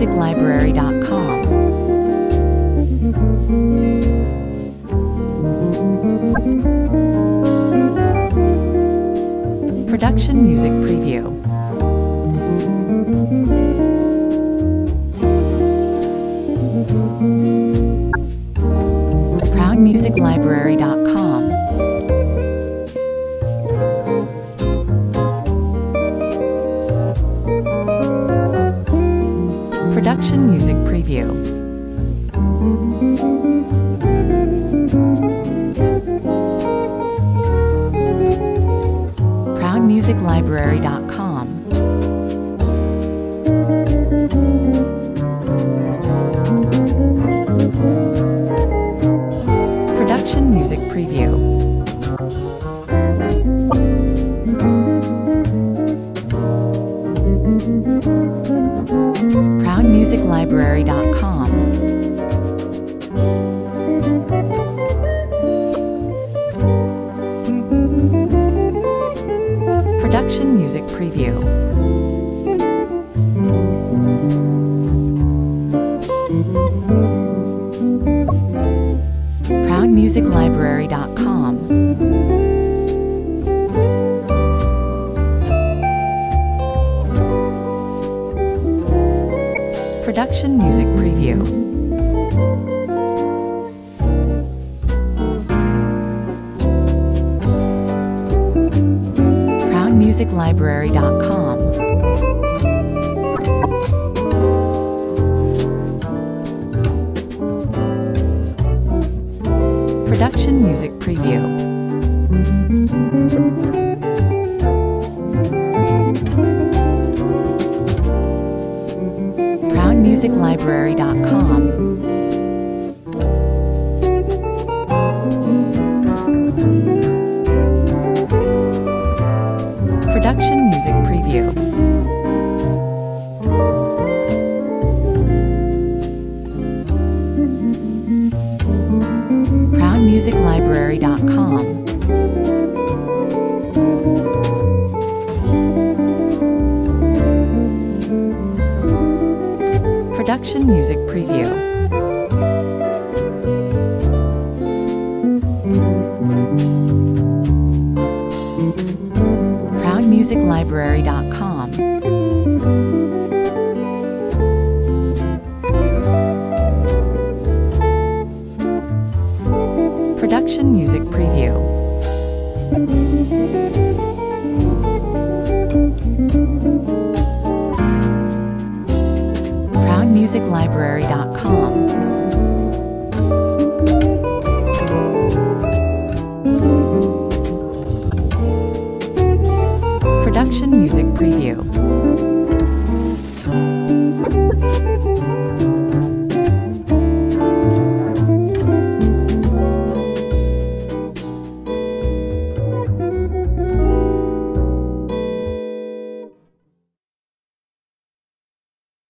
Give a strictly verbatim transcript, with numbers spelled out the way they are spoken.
music library dot com. Production Music Preview. proud music library dot com. Production Music Preview. proud music library dot com. Production Music Preview. proud music library dot com. Production Music Preview. proud music library dot com. Production Music Preview. proud music library dot com. Production Music Preview. proud music library dot com. Production Music Preview. proud music library dot com. Production Music Preview. proud music library dot com. Production Music Preview.